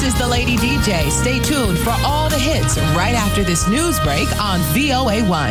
is the Lady DJ. Stay tuned for all the hits right after this news break on VOA1.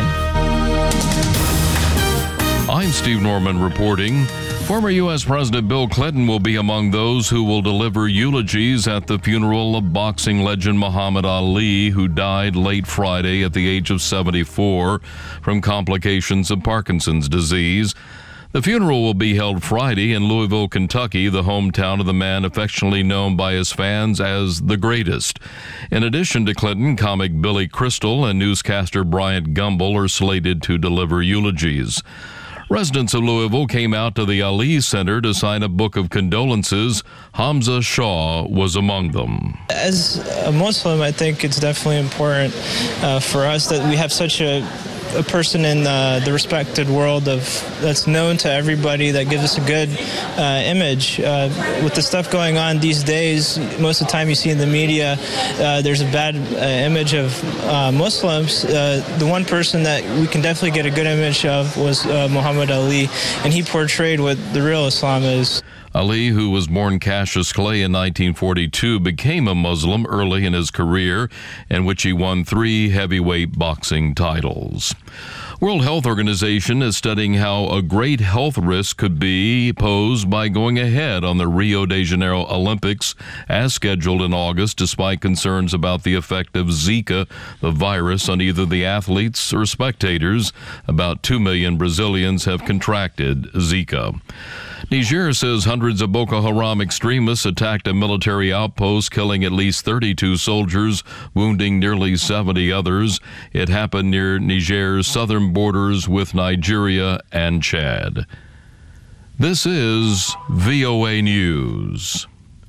I'm Steve Norman reporting. Former U.S. President Bill Clinton will be among those who will deliver eulogies at the funeral of boxing legend Muhammad Ali, who died late Friday at the age of 74 from complications of Parkinson's disease. The funeral will be held Friday in Louisville, Kentucky, the hometown of the man affectionately known by his fans as the greatest. In addition to Clinton, comic Billy Crystal and newscaster Bryant Gumbel are slated to deliver eulogies. Residents of Louisville came out to the Ali Center to sign a book of condolences. Hamza Shah was among them. As a Muslim, I think it's definitely important for us that we have such a person in the respected world that's known to everybody, that gives us a good image. With the stuff going on these days, most of the time you see in the media, there's a bad image of Muslims. The one person that we can definitely get a good image of was Muhammad Ali, and he portrayed what the real Islam is. Ali, who was born Cassius Clay in 1942, became a Muslim early in his career, in which he won 3 heavyweight boxing titles. World Health Organization is studying how a great health risk could be posed by going ahead on the Rio de Janeiro Olympics as scheduled in August, despite concerns about the effect of Zika, the virus, on either the athletes or spectators. About 2 million Brazilians have contracted Zika. Niger says hundreds of Boko Haram extremists attacked a military outpost, killing at least 32 soldiers, wounding nearly 70 others. It happened near Niger's southern borders with Nigeria and Chad. This is VOA News.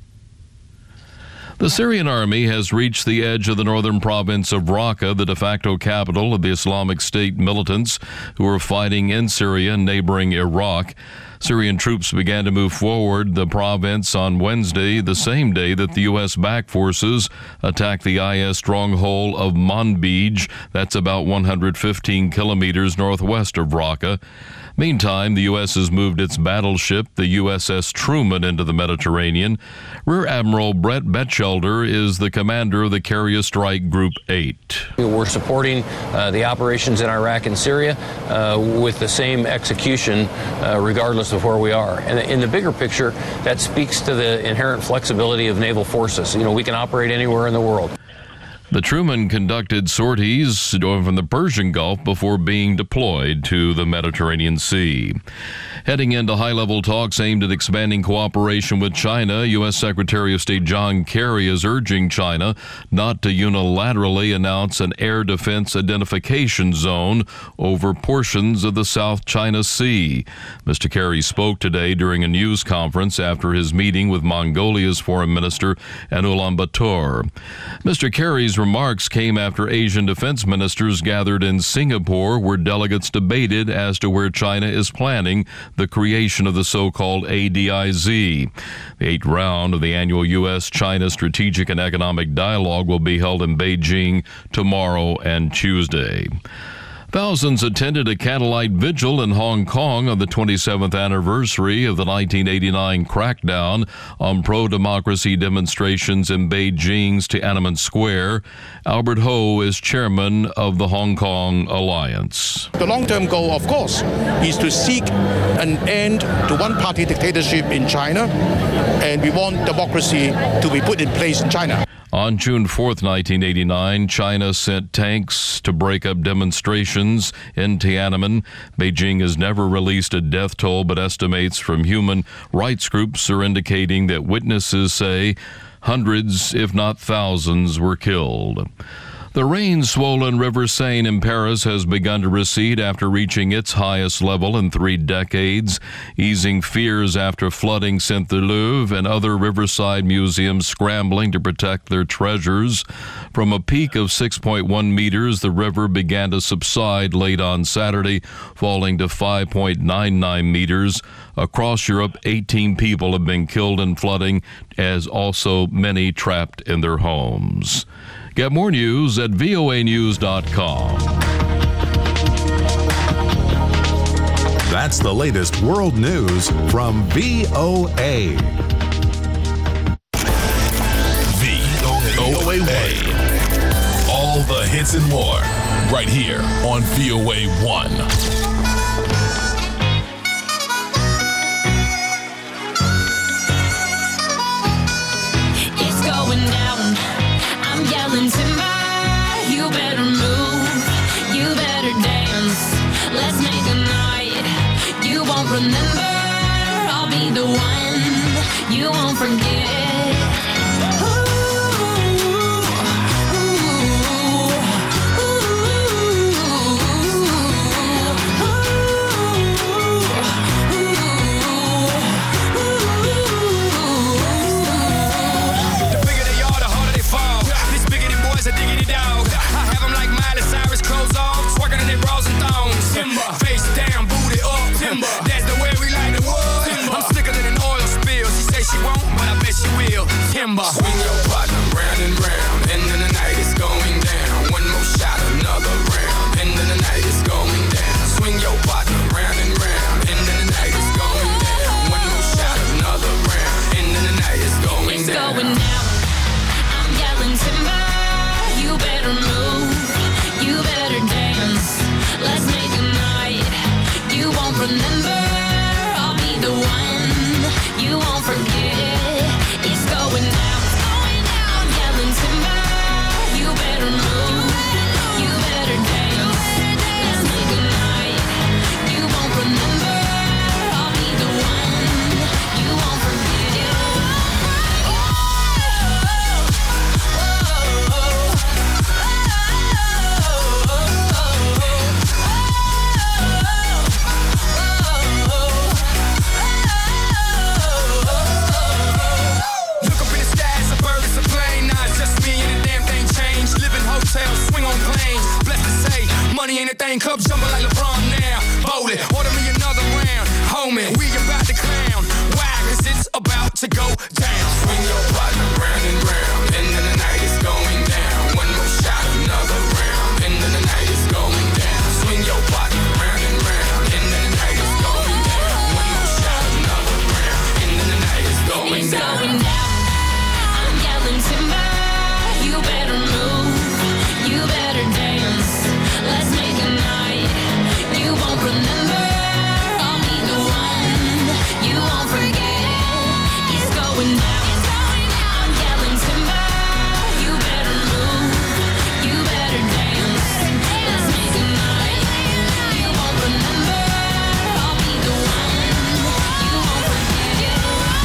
The Syrian army has reached the edge of the northern province of Raqqa, the de facto capital of the Islamic State militants who are fighting in Syria and neighboring Iraq. Syrian troops began to move forward the province on Wednesday, the same day that the U.S.-backed forces attacked the IS stronghold of Manbij. That's about 115 kilometers northwest of Raqqa. Meantime, the U.S. has moved its battleship, the USS Truman, into the Mediterranean. Rear Admiral Brett Batchelder is the commander of the Carrier Strike Group 8. We're supporting the operations in Iraq and Syria with the same execution regardless of where we are. And in the bigger picture, that speaks to the inherent flexibility of naval forces. We can operate anywhere in the world. The Truman conducted sorties from the Persian Gulf before being deployed to the Mediterranean Sea. Heading into high-level talks aimed at expanding cooperation with China, U.S. Secretary of State John Kerry is urging China not to unilaterally announce an air defense identification zone over portions of the South China Sea. Mr. Kerry spoke today during a news conference after his meeting with Mongolia's Foreign Minister in Ulaanbaatar. Mr. Kerry's remarks came after Asian defense ministers gathered in Singapore, where delegates debated as to where China is planning the creation of the so-called ADIZ. The 8th round of the annual U.S.-China Strategic and Economic Dialogue will be held in Beijing tomorrow and Tuesday. Thousands attended a candlelight vigil in Hong Kong on the 27th anniversary of the 1989 crackdown on pro-democracy demonstrations in Beijing's Tiananmen Square. Albert Ho is chairman of the Hong Kong Alliance. The long-term goal, of course, is to seek an end to one-party dictatorship in China, and we want democracy to be put in place in China. On June 4th, 1989, China sent tanks to break up demonstrations in Tiananmen. Beijing has never released a death toll, but estimates from human rights groups are indicating that witnesses say hundreds, if not thousands, were killed. The rain-swollen River Seine in Paris has begun to recede after reaching its highest level in 3 decades, easing fears after flooding sent the Louvre and other riverside museums scrambling to protect their treasures. From a peak of 6.1 meters, the river began to subside late on Saturday, falling to 5.99 meters. Across Europe, 18 people have been killed in flooding, as also many trapped in their homes. Get more news at voanews.com. That's the latest world news from VOA. VOA 1. All the hits and more, right here on VOA 1. It's going down. I'm yelling timber. You better move. You better dance. Let's make a night you won't remember. I'll be the one you won't forget. Face down, booty up, timber. That's the way we like the wood. I'm slicker than an oil spill. She say she won't, but I bet she will. Timber. Swing your partner round and round. End of the night is going down. One more shot, another round. End of the night is going down. Swing your partner round and round. End of the night is going down. One more shot, another round. End of the night is going down. It's going down. I'm yelling timber. You better move. You better dance. Let's make a night you won't remember. I'll be the one you won't forget. It's going down. I'm yelling timber. You better move. You better dance. Let's make a night you won't remember. I'll be the one you won't forget. Swing on planes, blessed to say, money ain't a thing, cup jumbo like LeBron now. Bowl it, order me another round, homie, we about to clown. Why? Cause it's about to go down. Swing your partner round and round, end of the night is going down. One more shot, another round, end of the night is going down. Swing your partner round and round, end of the night is going down. One more shot, another round, end of the night is going down. It's going down. I'm yelling timber. You better move. You better dance. Let's make a night you won't remember. I'll be the one you won't forget. It's going down. I'm yelling timber. You better move. You better dance. Let's make a night you won't remember. I'll be the one you won't forget.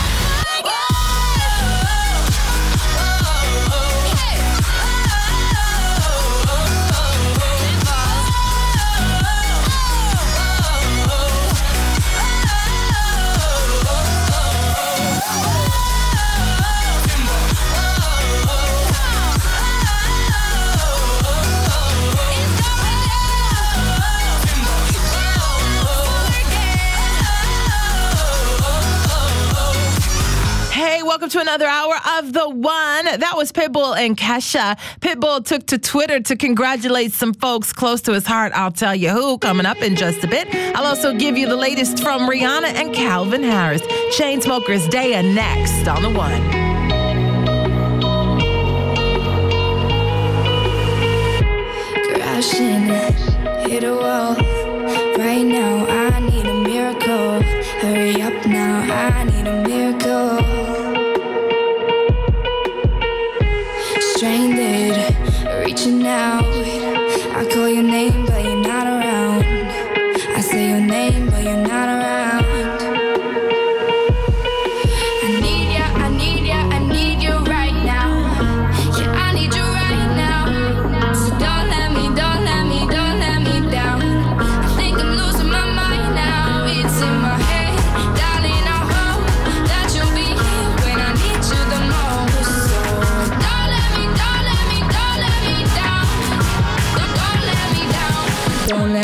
Hey, welcome to another hour of The One. That was Pitbull and Kesha. Pitbull took to Twitter to congratulate some folks close to his heart. I'll tell you who coming up in just a bit. I'll also give you the latest from Rihanna and Calvin Harris. Chainsmokers Day next on The One. Crashing, hit a wall. Right now, I need a miracle. Hurry up now, I need a miracle. Stranded, reaching out. I call your name, but you're not around. I say your name, but you're not around. I need ya, I need ya, I need you right now. Yeah, I need you right now. So don't let me down. I think I'm losing my mind now. It's in my head, darling, I hope that you'll be here when I need you the most. So don't let me down. Don't let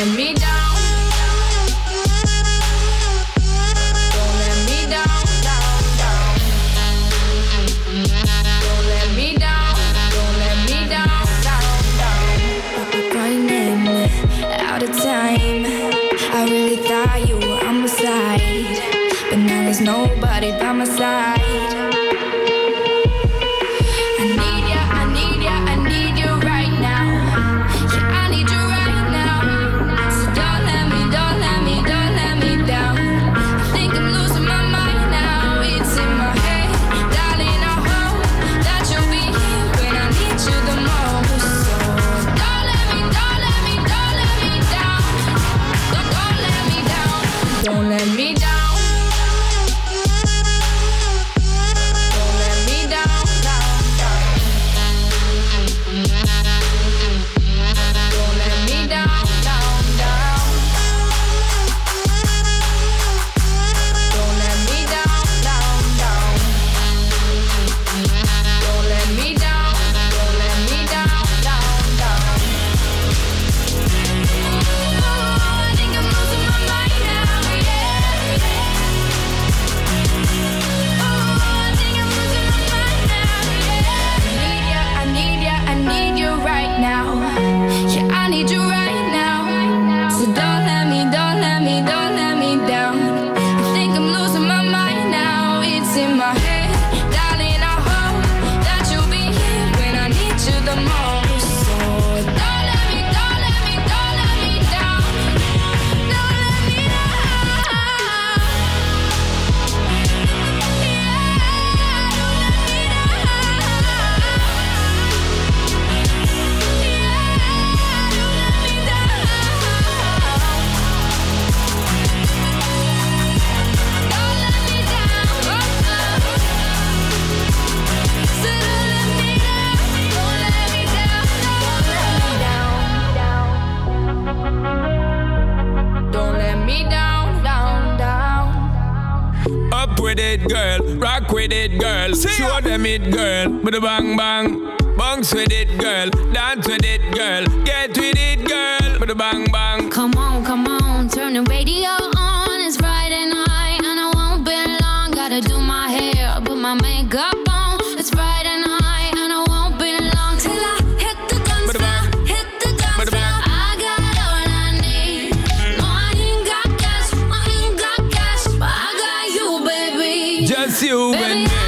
with it, girl. Rock with it, girl. Show them it, girl. With a bang bang. Bounce with it, girl. Dance with it, girl. Get with it, girl. With a bang bang. Come on, turn the radio on. It's Friday night and I won't be long. Gotta do my hair, put my makeup on. It's Friday night and I won't be long till I hit the dance floor, hit the dance floor. I got all I need. No, I ain't got cash, but I got you, baby. Just you and me.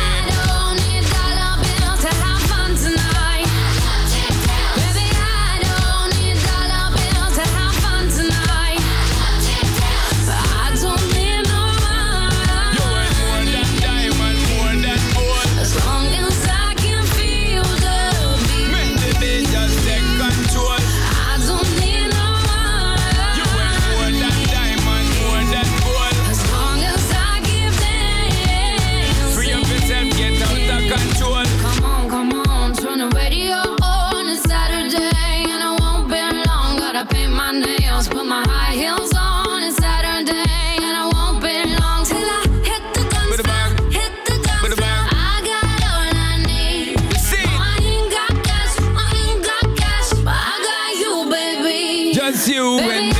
You and me.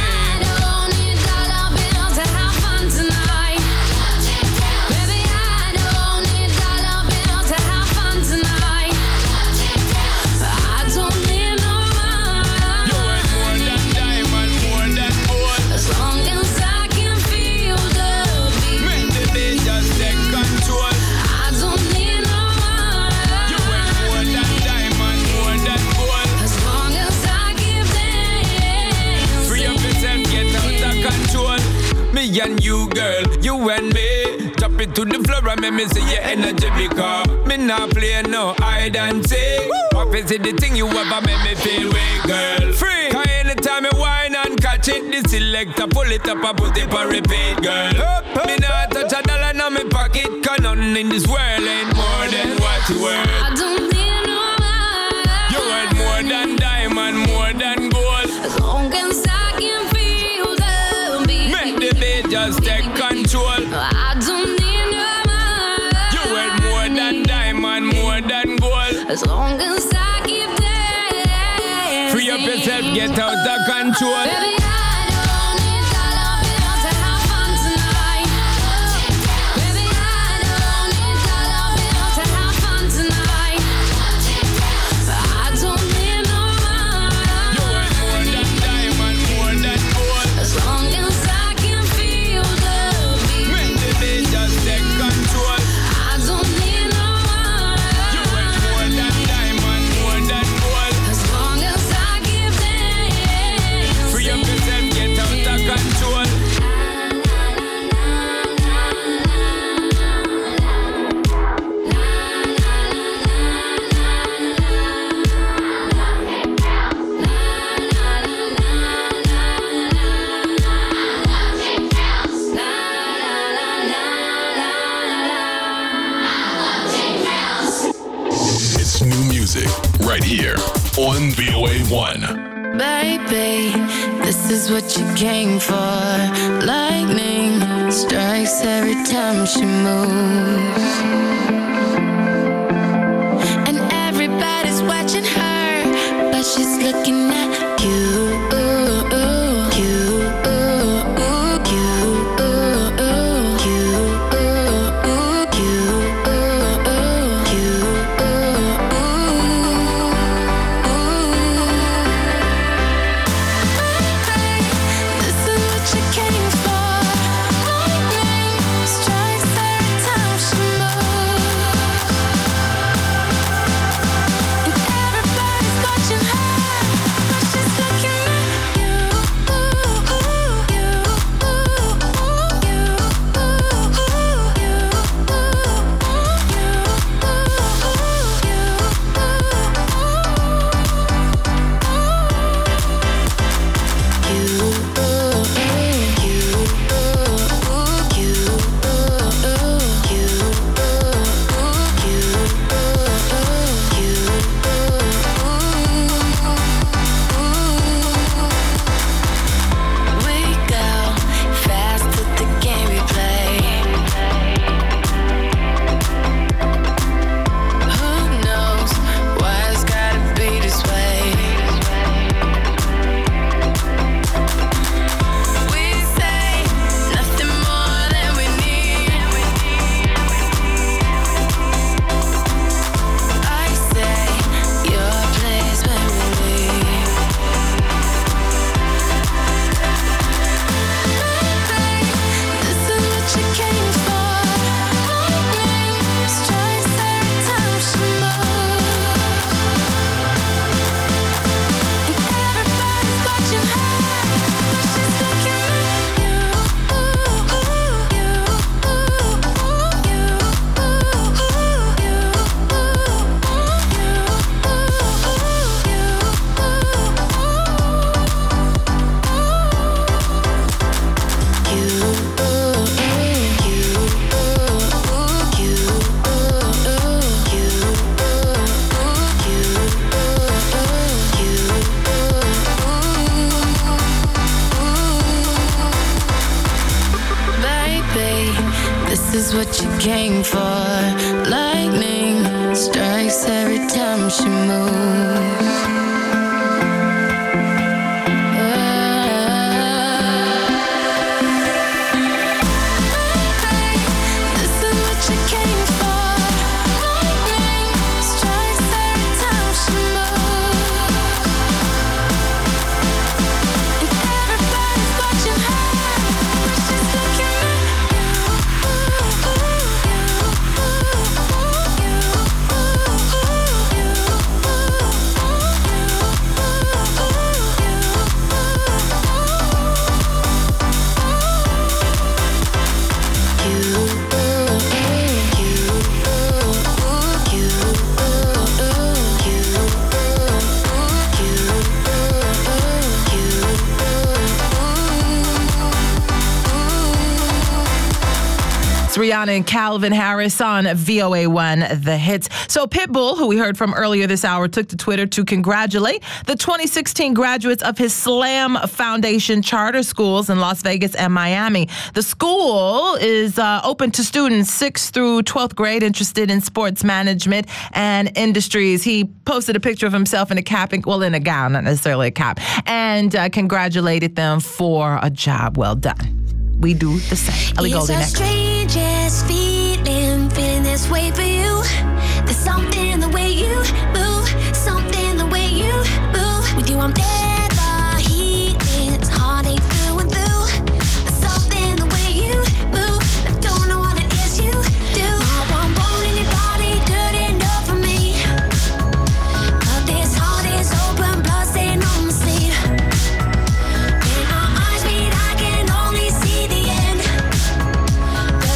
And you, girl, you and me. Drop it to the floor and make me see your energy because me not play no hide and seek. What is it the thing you ever make me feel way, girl? Free. Cause anytime I whine and catch it, the selector pull it up and put it for repeat, girl. Me not touch a dollar in my pocket, cause nothing in this world ain't more than what you worth. I don't need no money. You worth more than diamond, more than gold. As long as I can feel the beat. Make the beat just take control. I don't need no money. You worth more than diamond, more than gold. As long as I keep dancing. Free up yourself, get out of control. Baby, I don't need dollar bills to have fun tonight. Baby, I don't need dollar bills to have fun tonight. I don't need no money. You worth more than diamond, more than gold. As long as I can feel the beat. Make the beat just take control. I don't need no money. You worth more than diamond, more than gold. As long as I keep dancing. Free up yourself, get out of control. It's new music right here on VOA1. Baby, this is what you came for. Lightning strikes every time she moves. And everybody's watching her, but she's looking at you. Strikes every time she moves. came for. Lightning strikes every time she moves. Rihanna and Calvin Harris on VOA1 The Hits. So Pitbull, who we heard from earlier this hour, took to Twitter to congratulate the 2016 graduates of his SLAM Foundation charter schools in Las Vegas and Miami. The school is open to students 6th through 12th grade interested in sports management and industries. He posted a picture of himself in a cap, well, in a gown, not necessarily a cap, and congratulated them for a job well done. We do the same. Ellie Goulding next. Strangest feeling this way for you. There's something in the way you move, something in the way you move. With you, I'm never healing. It's heartache through and through. There's something in the way you move. I don't know what it is you do. Not one bone in your body, good enough for me. But this heart is open, blood staying on my sleeve. When our eyes meet, I can only see the end.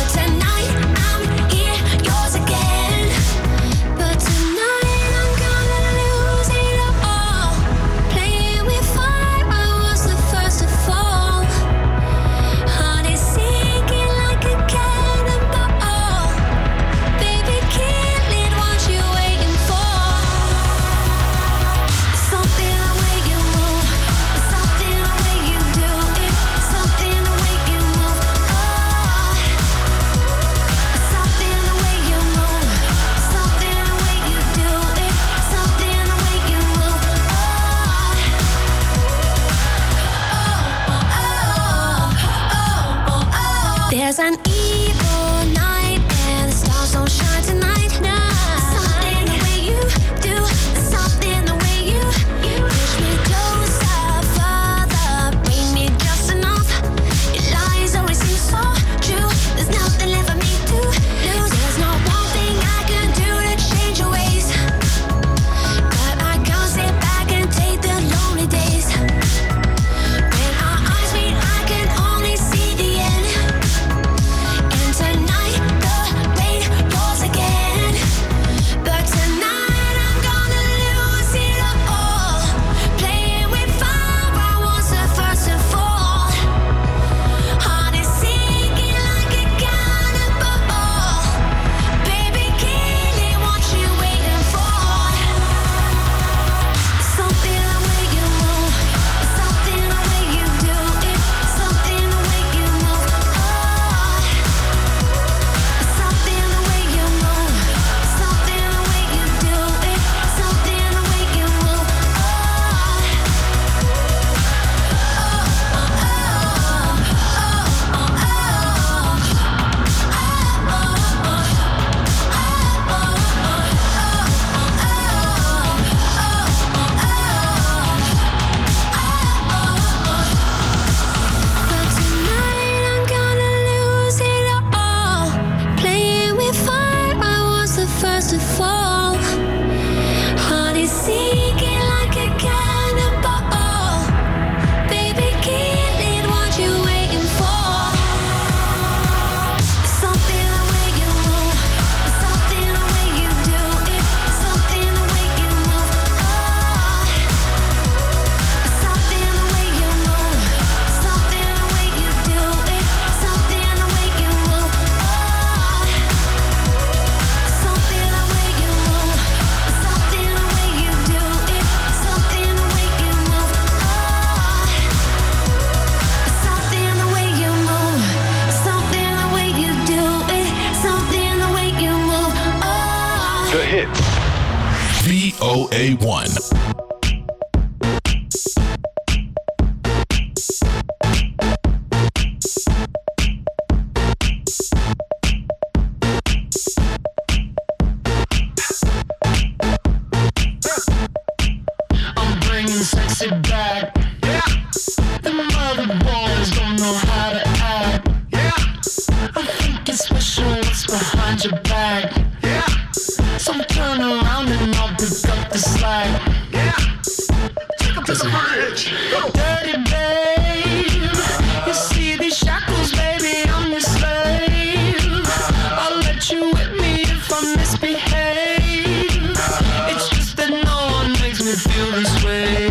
The hits. VOA1. I'm bringing sexy back. Yeah. The mother boys don't know how to act. Yeah. I think it's special what's behind your back. Yeah. So turn around and I'll pick up the slack. Yeah. Take up to the bridge. Dirty babe. You see these shackles, baby, I'm your slave. I'll let you whip me if I misbehave. It's just that no one makes me feel this way.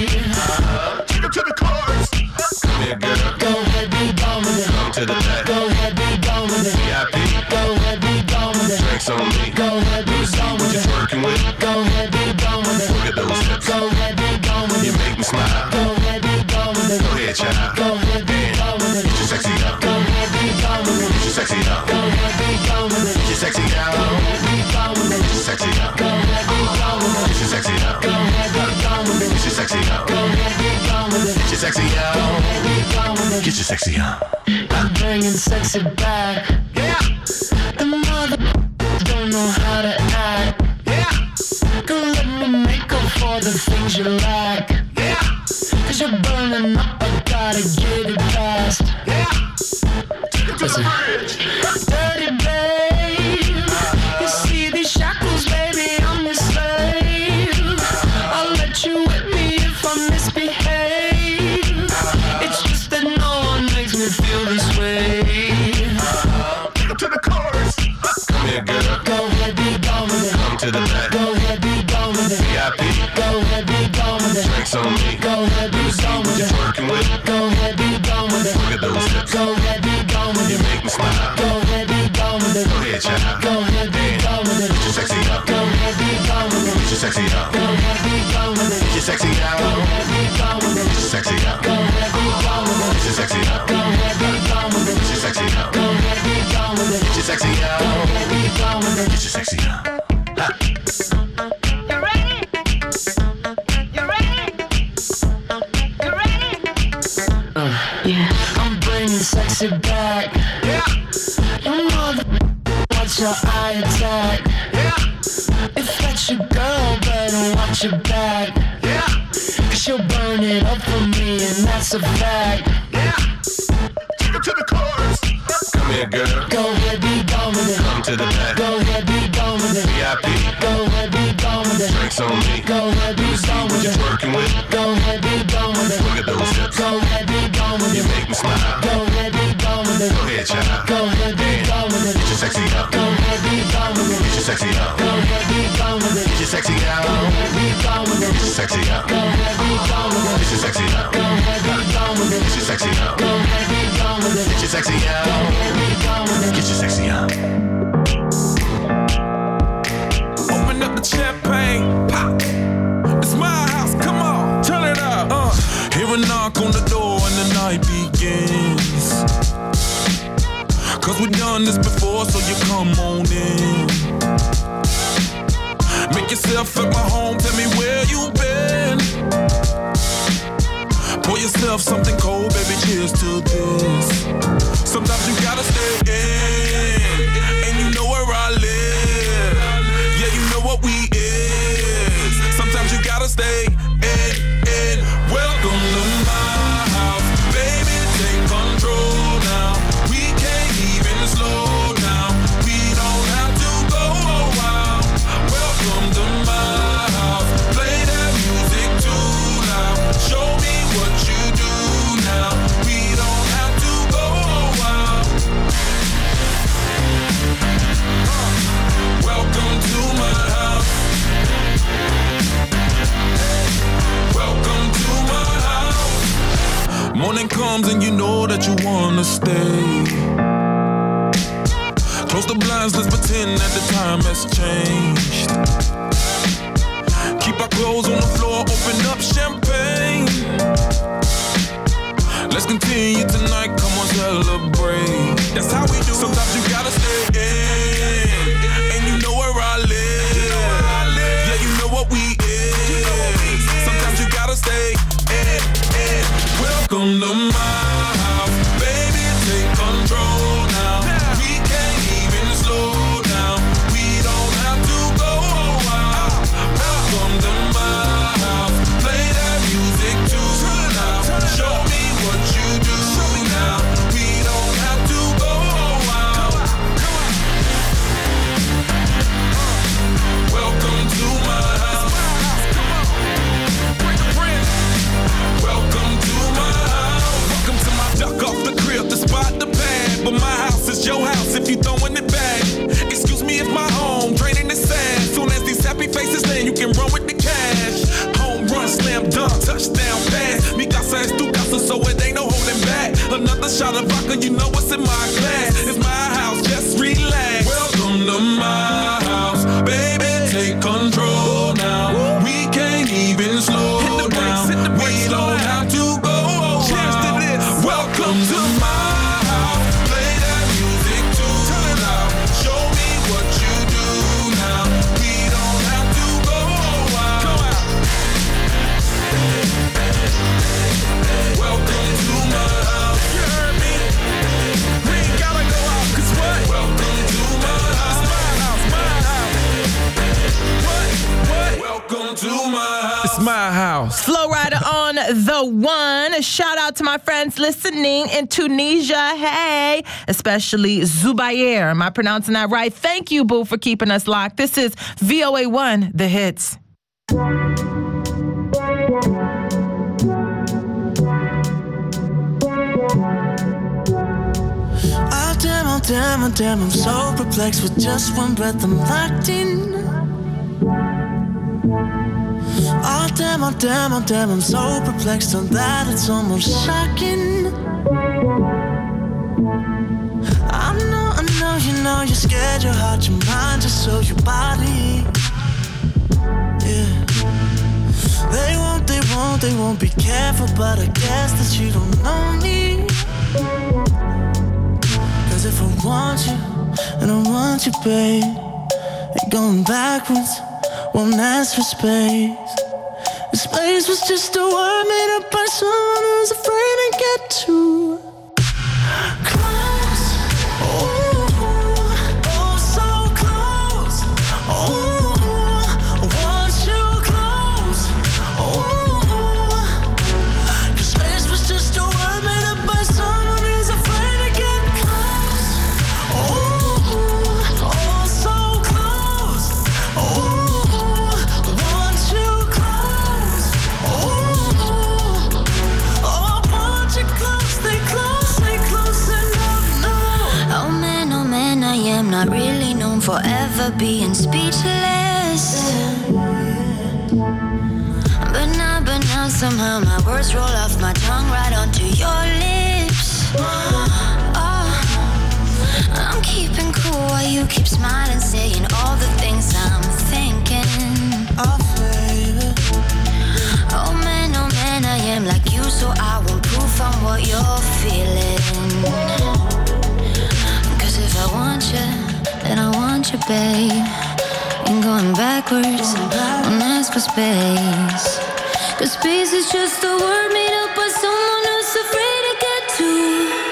Take it to the chorus. Come here, girl. Go ahead, be gone with it. Come to the back. Go ahead, be gone with it. VIP. Go ahead, be gone with it. Drinks on me. Go ahead, be gone with it. Working with. Go ahead, be gone with it. Look at those hips. Go ahead, be gone with You it. make me smile. Go ahead, be gone with it. Go ahead, child. Go ahead, be gone with it. Get your sexy out. Go ahead, be gone with it. Get your sexy out. Go ahead, be gone with it. Get your sexy out. Go ahead, be gone with it. Get your sexy out. Go ahead, be gone with it. Get your sexy out. Go ahead, be gone with it. Get your sexy out. Go ahead, be gone with it. Get your sexy out. Go ahead, be gone with it. Get your sexy out. I'm bringing sexy back. Yeah. The mother don't know how to act. Yeah. Girl, let me make up for the things you lack. Yeah. Cause you're burning up, I gotta get it fast. Yeah. Take it to the bridge. Dirty babe. You see these shackles, baby, I'm your slave. I'll let you whip me if I misbehave. It's just that no one makes me feel this way. Take it to the chorus. Come here, girl. Go ahead, be gone with it. Come to the back. Go ahead, be gone with it. VIP. Go ahead, be gone with it. Drinks on me. Go ahead, be gone with it. Working with. Go ahead, be gone with it. Look at those hips. Go ahead, be gone with You it. make me smile. Go ahead, be gone with it. Go ahead, child. Go ahead, be gone with it. Get your sexy out. Go ahead, be gone with it. Get your sexy out. Go ahead, be gone with it. Get your sexy out. Go ahead, be gone with it. Get your sexy out. Go ahead, be gone with it. Get your sexy out. Go ahead, be gone with it. Get your sexy out. Go ahead, be gone with it. Get your sexy out. Go ahead, be gone with it. Get your sexy out. You ready? You ready? You ready? Yeah. I'm bringing sexy back. Yeah. Your mother, watch your eye attack. Yeah. If that's your girl, better watch your back. Yeah. Cause she'll burn it up for me, and that's a fact. Yeah. Take it to the chorus. Come here, girl. Go ahead, be gone with it. Come to the back. Go ahead, be gone with it. VIP. Go ahead, be gone with it. Drinks on me. Go ahead, be gone with it. Working with. Go ahead, be gone with it. Look at those hips. Go ahead, be gone with You it. make me smile. Go ahead, be gone with it. Go ahead, child. Go ahead, be gone with it. Get your sexy out. Go ahead, be gone with it. Get your sexy out. Go ahead, be gone with it. Get your sexy out. Go ahead, be gone with it. Get your sexy out. Go ahead, be gone with it. Get your sexy out. Go ahead, be gone with it. Get your sexy out. Go ahead, be gone with it. Get your sexy out. Go ahead, be gone with it. Get your sexy out. Open up the champagne, pop. It's my house, come on, turn it up. Hear a knock on the door and the night begins. Cause we've done this before, so you come on in. Make yourself at my home, tell me where you been. Pour yourself something cold, baby, cheers to this. Sometimes you gotta stay in, and you know where I live. Yeah, you know what we is. Sometimes you gotta stay in. Welcome to my house, baby, take control now. We can't even slow down. We don't have to go a while. Welcome to my house, play that music too loud. Show me what you do now. We don't have to go a while. Welcome to my house. Welcome to my house. Morning comes and you know that you wanna stay. Close the blinds, let's pretend that the time has changed. Keep our clothes on the floor, open up champagne. Let's continue tonight, come on, celebrate. That's how we do. Sometimes you gotta stay in, and you know where I live. faces, then you can run with the cash. Home run, slam dunk, touchdown pass. Mi casa es tu casa, so it ain't no holding back. Another shot of vodka, you know what's in my glass. It's my house, just relax. Welcome to my house, baby, take control now. We can't even slow down. We don't have to go around. Welcome to my house. Play that music too loud. Show me what you do now. We don't have to go around. Welcome to my house. You heard me? We ain't gotta go out, 'cause what? Welcome to my house. What? Welcome to my house. It's my house. Flow Rider on the one. Shout out to my friends listening in Tunisia. Hey, especially Zubair. Am I pronouncing that right? Thank you, boo, for keeping us locked. This is VOA1, The Hits. Oh damn, oh damn, oh damn, I'm so perplexed. With just one breath I'm locked in. Oh damn, oh damn, oh damn, I'm so perplexed on that it's almost shocking. I know, you know, you're scared, your heart, your mind, just so your body. Yeah. They won't be careful, but I guess that you don't know me. 'Cause if I want you, and I want you, babe, ain't going backwards, won't ask for space. Space was just a word made up by someone who's afraid to get too close. Oh, so close. Oh, I want you close. Oh, 'cause space was just a word made up by someone who's afraid to get close. Oh, so close. Oh, I want you close. Not really known for ever being speechless. But now somehow my words roll off my tongue right onto your lips. Oh, I'm keeping cool while you keep smiling, saying all the things I'm thinking. Oh, baby. Oh man, I am like you, so I want proof on what you're feeling. 'Cause if I want you, then I want you, babe. Ain't going backwards, don't ask for space. 'Cause space is just a word made up by someone who's afraid to get too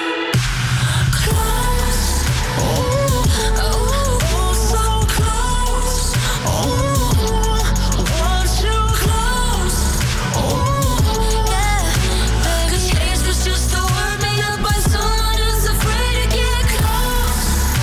close. Oh, so close. Oh, I want you close. Oh, yeah, baby. 'Cause space was just a word made up by someone who's afraid to get close.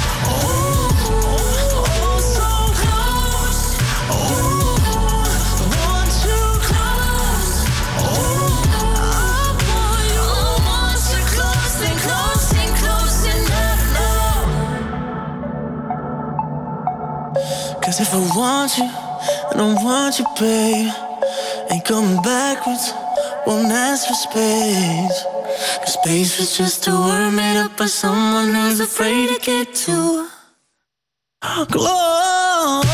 Oh, so close. Oh, I want you close. Oh, I want you close and close and close enough now. 'Cause if I want you, I don't want you, babe. Ain't coming backwards, won't ask for space. 'Cause space was just a word made up by someone who's afraid to get too close.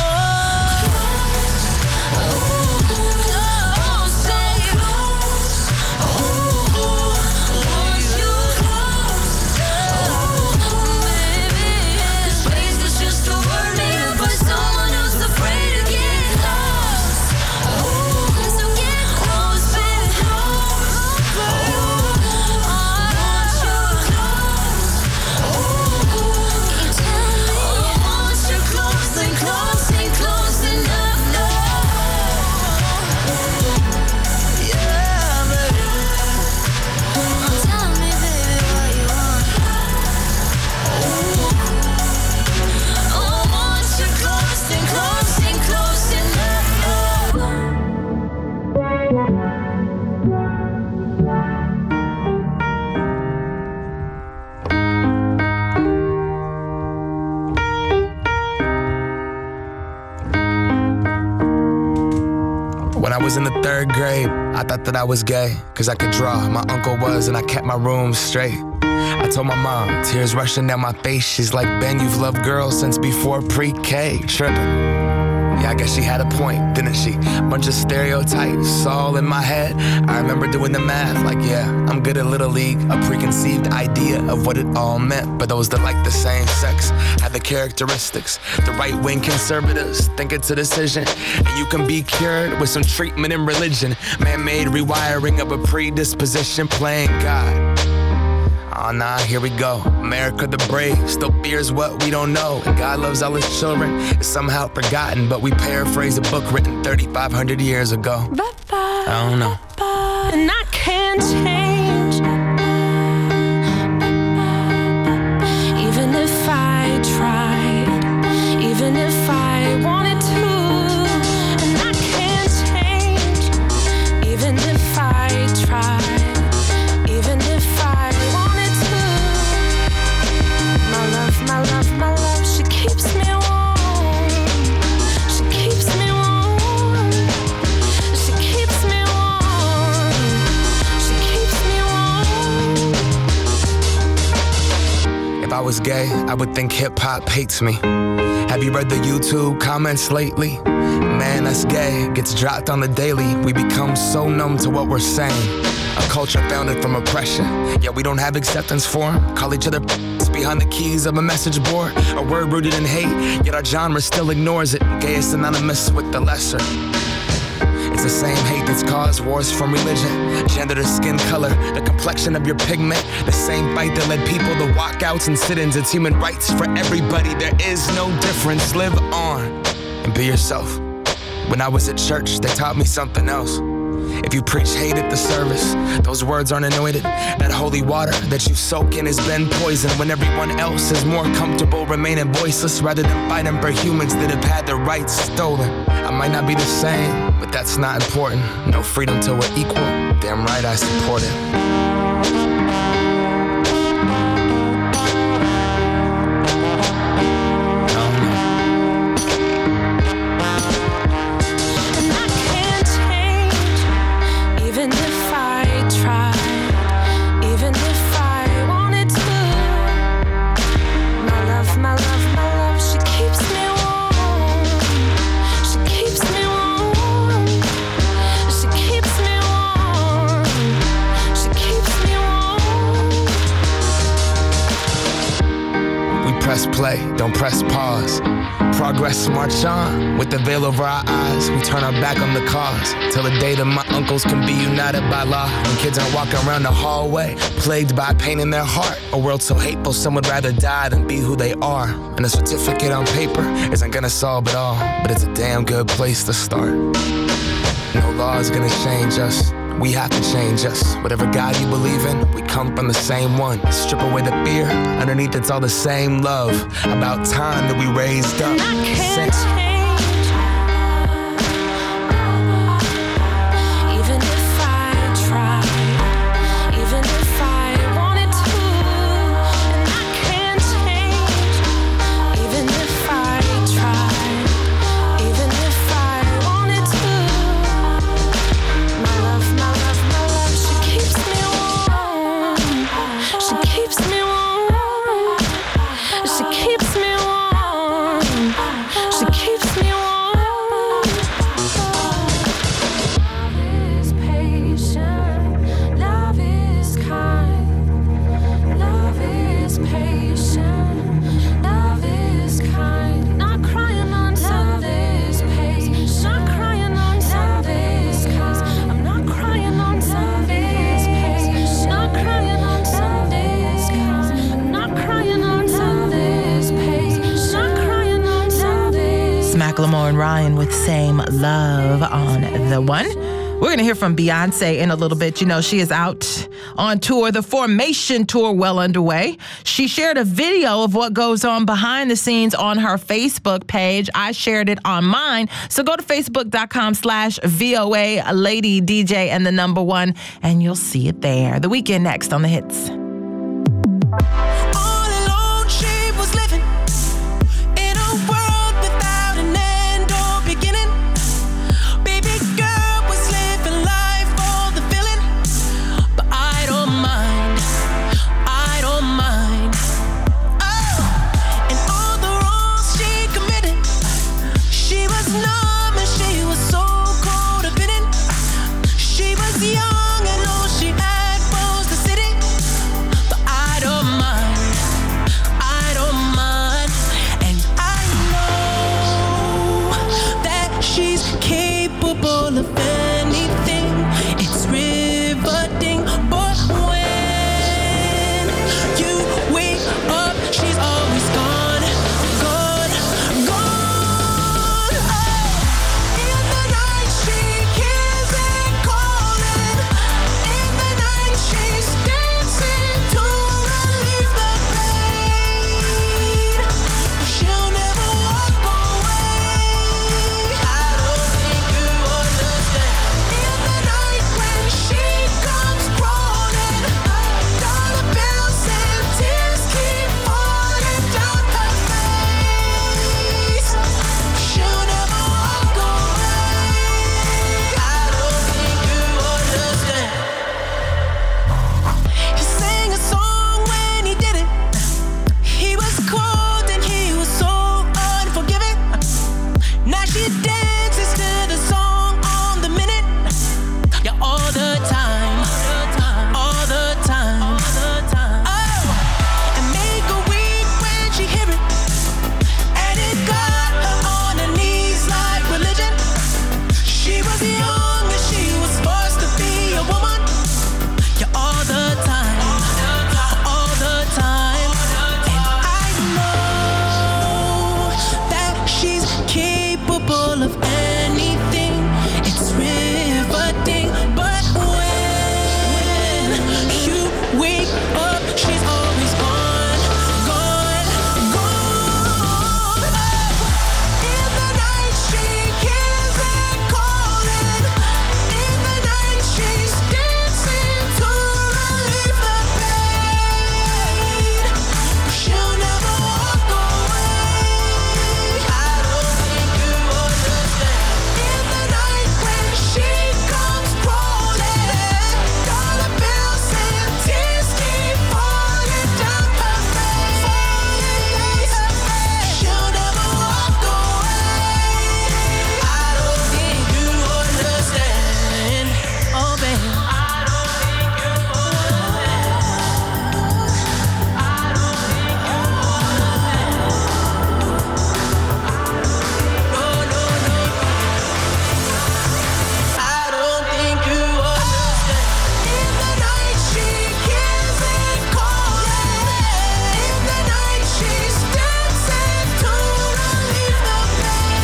When I was in the 3rd grade, I thought that I was gay, cause I could draw. My uncle was, and I kept my room straight. I told my mom, tears rushing down my face. She's like, Ben, you've loved girls since before pre-K. Tripping. Yeah, I guess she had a point, didn't she? Bunch of stereotypes all in my head. I remember doing the math, like, yeah, I'm good at Little League. A preconceived idea of what it all meant. But those that like the same sex have the characteristics. The right-wing conservatives think it's a decision, and you can be cured with some treatment in religion. Man-made rewiring of a predisposition, playing God. Oh nah, here we go. America the brave still fears what we don't know. And God loves all his children. It's somehow forgotten, but we paraphrase a book written 3,500 years ago. I don't know. And I can't change. Even if I tried, even if I wanted to. And I can't change. Even if I tried, even if I my love, she keeps me warm. She keeps me warm. She keeps me warm. She keeps me warm. If I was gay, I would think hip-hop hates me. Have you read the YouTube comments lately? Man, that's gay, gets dropped on the daily. We become so numb to what we're saying. A culture founded from oppression, yet we don't have acceptance for them. Call each other behind the keys of a message board. A word rooted in hate, yet our genre still ignores it. Gay is synonymous with the lesser. It's the same hate that's caused wars from religion, gender to skin color, the complexion of your pigment. The same fight that led people to walkouts and sit-ins. It's human rights for everybody. There is no difference. Live on and be yourself. When I was at church, they taught me something else. If you preach hate at the service, those words aren't anointed. That holy water that you soak in has been poisoned when everyone else is more comfortable remaining voiceless rather than fighting for humans that have had their rights stolen. I might not be the same, but that's not important. No freedom till we're equal. Damn right I support it. Press play, don't press pause. Progress march on. With the veil over our eyes, we turn our back on the cause. Till the day that my uncles can be united by law. When kids aren't walking around the hallway, plagued by pain in their heart. A world so hateful, some would rather die than be who they are. And a certificate on paper isn't gonna solve it all, but it's a damn good place to start. No law is gonna change us. We have to change us. Whatever God you believe in, we come from the same one. Strip away the fear, underneath it's all the same love. About time that we raised up. Even if I tried, even if I wanted to, and I can't change. Even if I tried, even if I wanted to. My love, she keeps me warm. She keeps me warm. She keeps me warm. She keeps me warm. Love is patient. Love is kind. Love is patient. Love is kind. Not crying on Sundays. Patient. Not crying on Sundays. 'Cause I'm not crying on Sundays. Patient. Not crying on Sundays. 'Cause I'm not crying on Sundays. Patient. Not crying on Sundays. Macklemore and Ryan with Same Love on The One. We're going to hear from Beyonce in a little bit. You know, she is out on tour, the Formation Tour well underway. She shared a video of what goes on behind the scenes on her Facebook page. I shared it on mine. So go to facebook.com/VOA Lady DJ and the number one, and you'll see it there. The Weekend next on The Hits. All alone, she was living in a world without an end or beginning. Baby girl she's capable of anything. It's riveting, but when you wake up, she's always gone, gone, gone. Oh, in the night she hears it calling. In the night she's dancing to relieve the pain. She'll never walk away. I don't think you understand. In the night when she comes crawling, dollar bills and tears keep falling down her face. She'll never walk away. I don't think you understand. He sang a song when he did it. He was cold and he was so unforgiving. Now she dances to the song on the minute. Yeah, all the time. All the time. Oh, and make her weep when she hear it. And it got her on her knees like religion. She was young and she was forced to be a woman. Yeah, all the time. All the time. And I know that she's capable of anything. It's riveting, but when you wake up, she's always gone, gone, gone. In the night she hears it calling. In the night she's dancing to relieve the pain. She'll never walk away. I don't think you understand. In the night when she comes crawling, dollar bills and tears keep falling down her face. She'll never walk away. I don't think you understand. Oh, baby. I don't think you understand. I don't think you understand. No, no, no. I don't think you understand. In the night she hears it calling. In the night she's dancing to relieve the pain.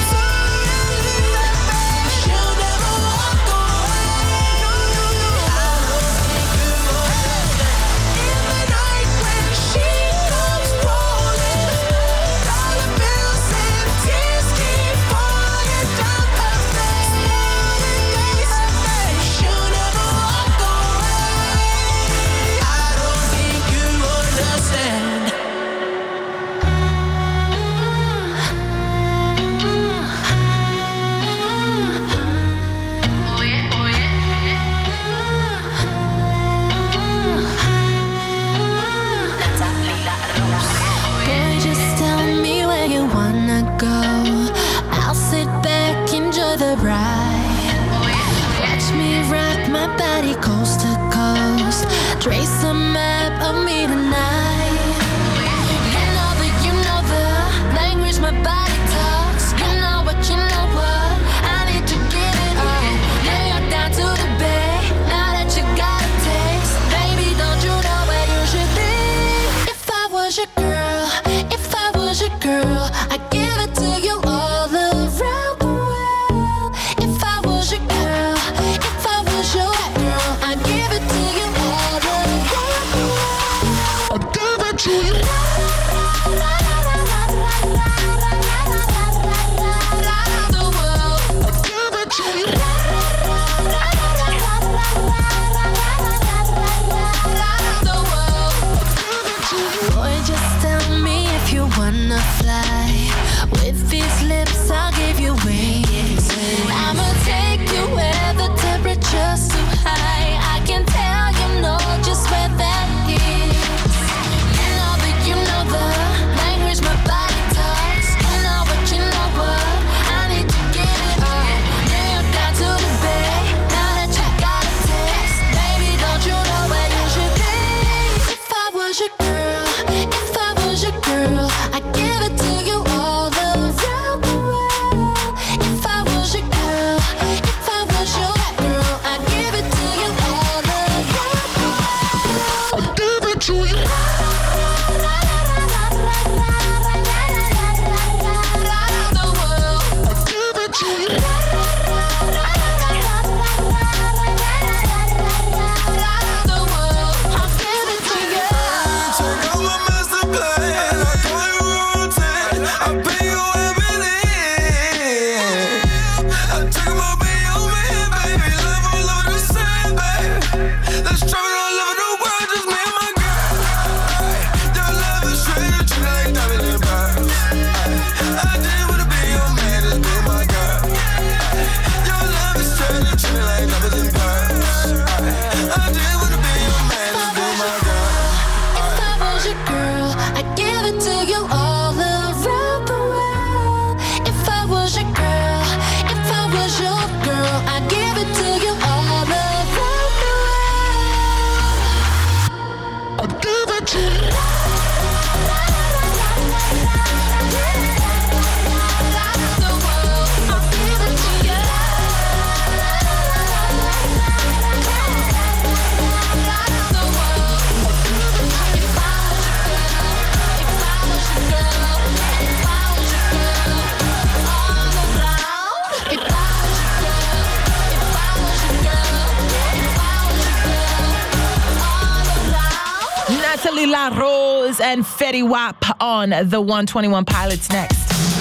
She'll never walk away. No, no, no. I don't think you understand. In the night when she comes crawling, dollar bills and tears keep falling down her face. She'll never walk away. I don't think you understand. Boy, just tell me where you wanna go. I'll sit back, enjoy the ride. Watch me rock my body coast to coast. Trace a map of me tonight. You know the language my body talks. You know what, I need to get it on. New York down to the Bay. Now that you got a taste, baby, don't you know where you should be? If I was your girl, if I was your girl, I'd give it to you all around the world. If I was your girl, if I was your girl, I'd give it to you all around the world. Ollie La Rose and Fetty Wap on the 121 Pilots next.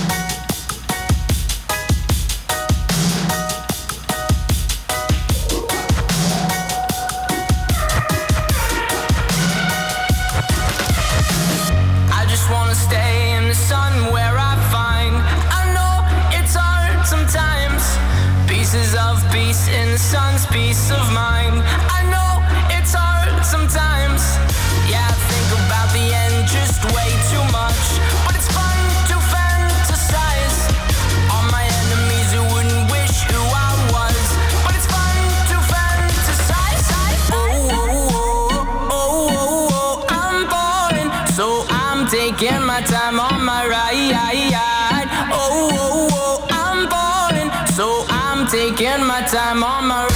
I just wanna stay in the sun where I find. I know it's hard sometimes. Pieces of peace in the sun's peace of mind. I know it's hard sometimes. Yeah, I think about the end just way too much. But it's fun to fantasize. All my enemies who wouldn't wish who I was. But it's fun to fantasize. Oh, oh, oh, oh, oh, oh, I'm falling. So I'm taking my time on my ride. Oh, oh, oh, I'm falling. So I'm taking my time on my ride.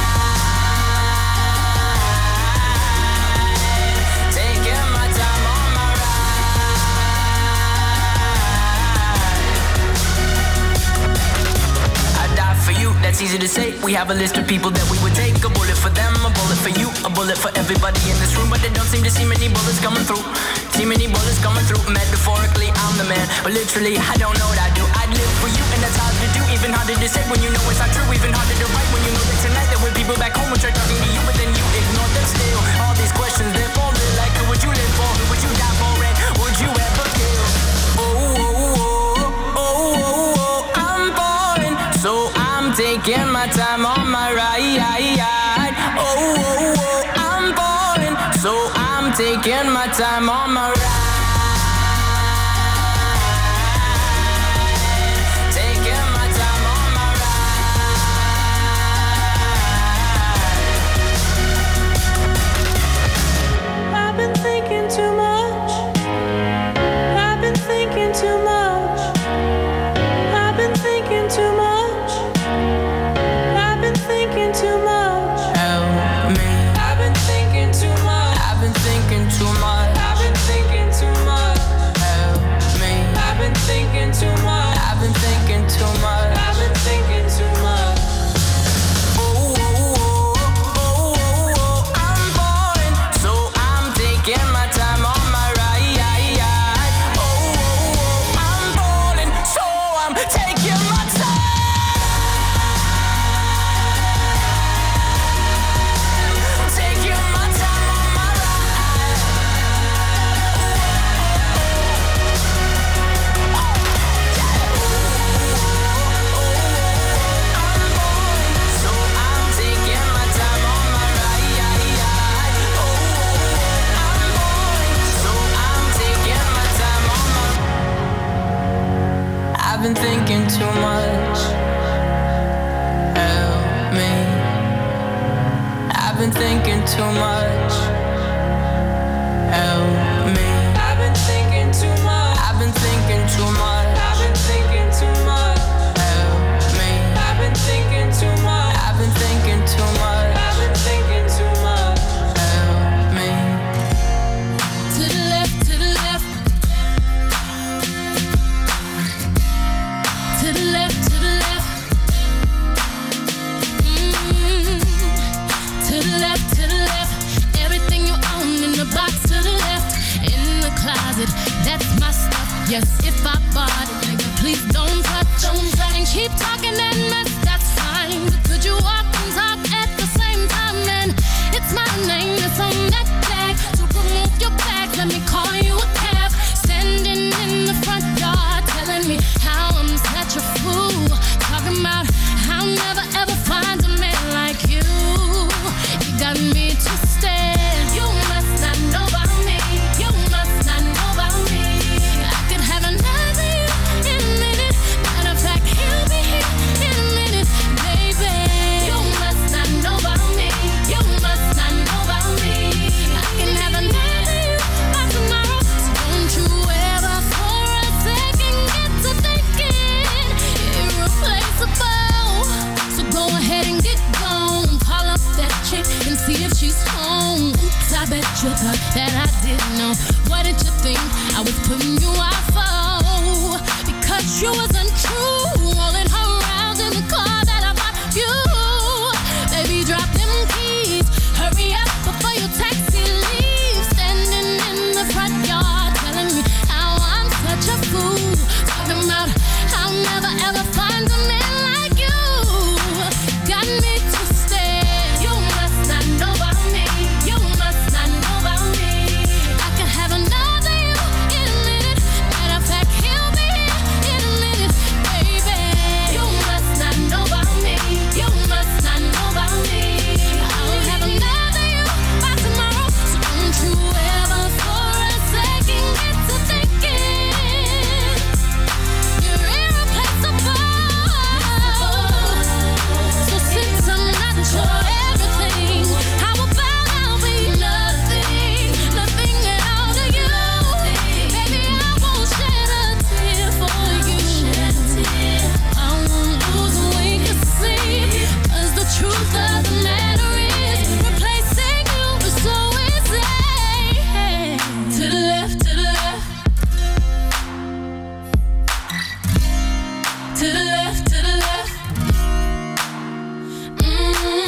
Taking my time on my ride. I die for you, that's easy to say. We have a list of people that we would take. A bullet for them, a bullet for you, a bullet for everybody in this room. But they don't seem to see many bullets coming through. See many bullets coming through. Metaphorically, I'm the man, but literally, I don't know what I do. I'd live for you, and that's hard to do. Even harder to say when you know it's not true. Even harder to write when you know that tonight there were people back home who tried talking to you, but then you ignore them still. All these questions, they're falling like who would you live for? Who would you die for? And would you ever kill? Oh, oh, oh, oh, oh, oh, I'm falling. So I'm taking my time on my ride. Oh, oh, oh, I'm falling. So I'm taking my time on my ride. Taking my time on my ride. I've been thinking too much. I've been thinking too much. I've been thinking too much. I've been thinking too much. Help me. I've been thinking too much. I've been thinking too much. I've been thinking too much. Help me. I've been thinking too much. I've been thinking too much. I've been thinking too much. Oh, oh, oh, oh, oh, oh, I'm falling. So I'm taking my time on my ride. Oh, oh, oh, I'm falling. So I'm taking my time. Taking my time on my ride. So I'm taking my time on my ride. Oh, I'm falling. So I'm taking my time on my. I've been thinking too much. Help me. I've been thinking too much. Help me. I've been thinking too much. I've been thinking too much. I've been thinking too much. Help me. I've been thinking too much. I've been thinking too much. I've been thinking too much. Help me. To the left, to the left. To the left, to the left. To the left, to the left. Everything you own in the box to the left. In the closet, that's my stuff. Yes, if I bought it, nigga, please don't touch. And keep talking and mess, that's fine. But could you walk and talk at the same time? And it's my name that's on that tag. So remove your bag, let me call you a cab. Standing in the front yard, telling me how I'm such a fool. Talking about I'll never ever find a man like you. You got me twisted. You must not know about me. You must not know about me. I could have another you in a minute. Matter of fact, he'll be here in a minute, baby. You must not know about me. You must not know about me. I can have another you by tomorrow. So don't you ever for a second get to thinking irreplaceable. So go ahead and get gone. Call up that chick and see if she's home. Oops, I bet you thought that I didn't know. What did you think I was putting you out for? Because you wasn't true. Rolling her around in the car that I bought you. Baby, drop them keys. Hurry up before your taxi leaves. Standing in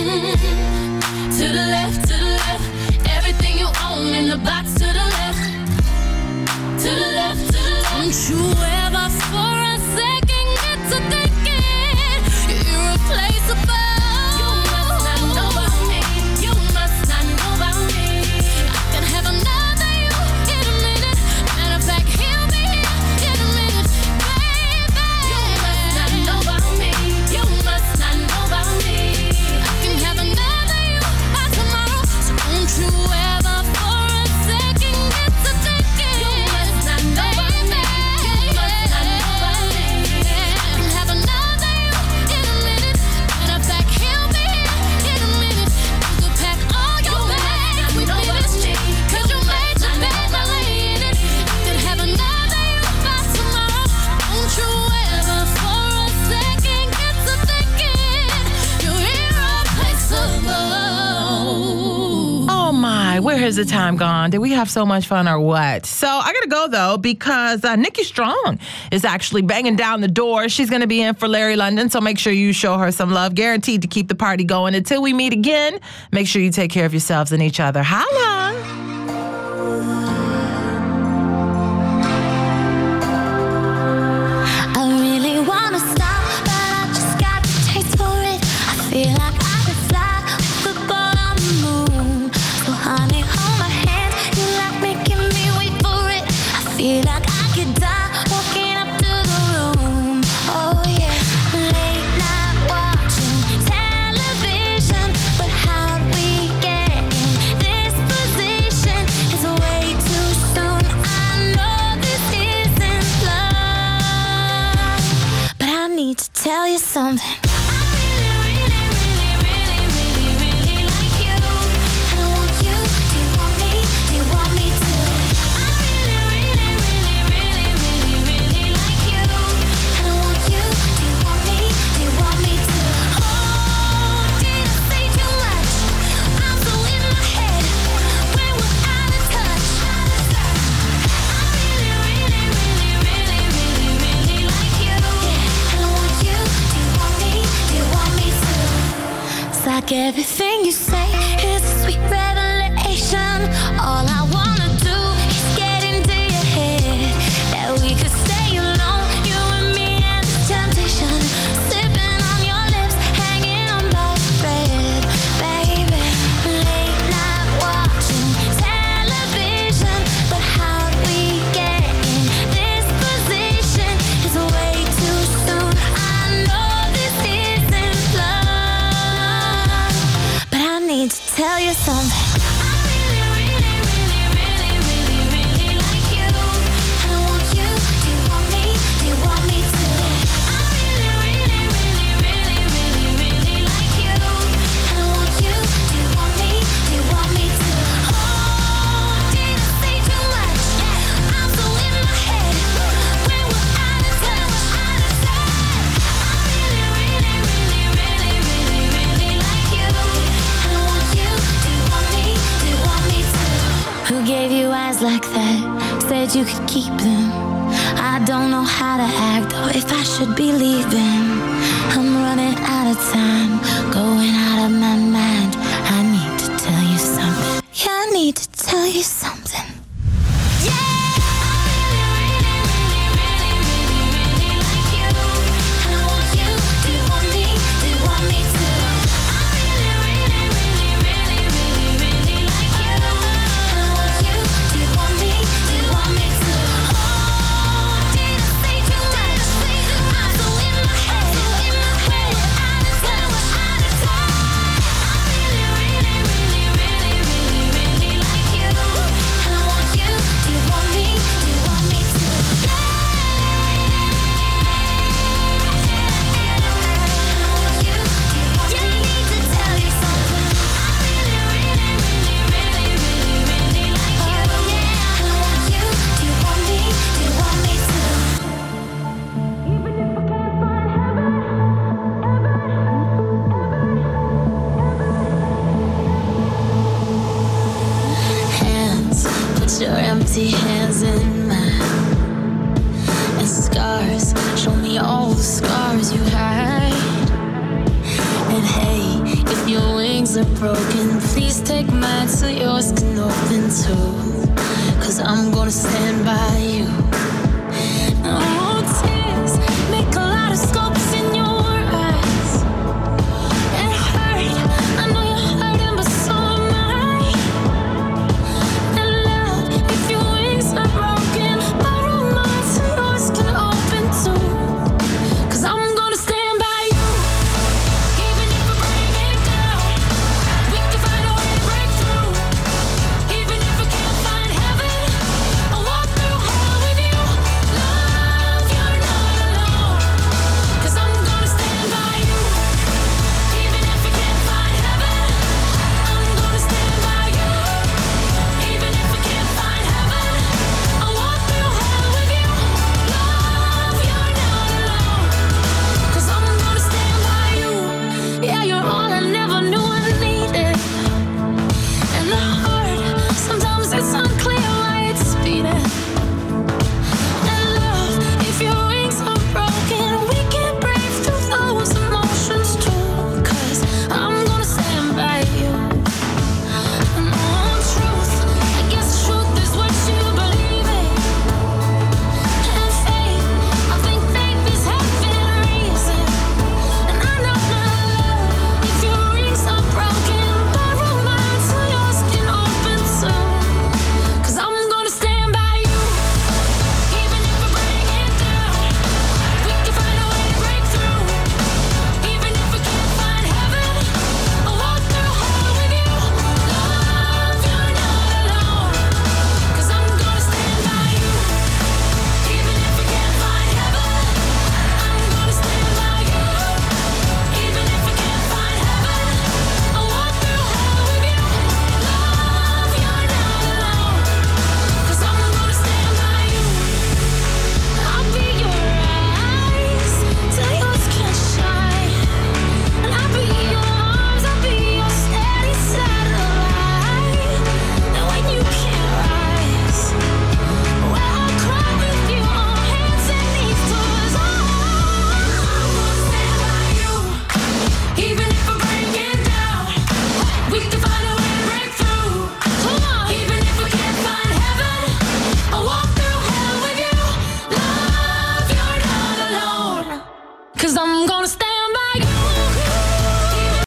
To the left, to the left. Everything you own in the box to the left. To the left, to the left. Don't you ever for a second get to thinking you're irreplaceable. You must not know about me. You must not know about me. I can have another you in a minute. Matter of fact, he'll be here in a minute, baby. You must not know about me. You must not know about me. I can have another you by tomorrow. So don't you ever for a second get to thinking you must not know about me. You must not know about me. I can have another you in a minute. Matter of fact, he'll be here in a minute. You could pack all your bags with me, 'cause you made your bed by laying it. I could have another you by tomorrow. Don't you ever for a second get to thinking you're irreplaceable. Oh my, where has the time gone? Did we have so much fun or what? So I gotta go though because Nikki Strong is actually banging down the door. She's gonna be in for Larry London, so make sure you show her some love. Guaranteed to keep the party going. Until we meet again, make sure you take care of yourselves and each other. Holla! I really wanna stop, but I just got the taste for it. I feel like I could fly with the ball on the moon. So honey, hold my hand, you like making me wait for it. I feel like I could die walking up to the room. Oh yeah, late night watching television, but how we get in this position is way too soon. I know this isn't love, but I need to tell you something. Like everything you say is a sweet revelation. All I wanna do is get into your head. That we could stay alone, you and me and the temptation. Sipping on your lips, hanging on by a thread. Baby, late night watching television, but how we get in this position is way too soon. I know this isn't love, but I need to tell you something. Who gave you eyes like that? Said you could keep them. I don't know how to act or if I should be leaving. I'm running out of time, going out of my mind. I need to tell you something. Yeah, I need to tell you something. Your empty hands in mine, and scars, show me all the scars you hide. And hey, if you're wheels are broken. Please take mine so yours can open too. 'Cause I'm gonna stand by you.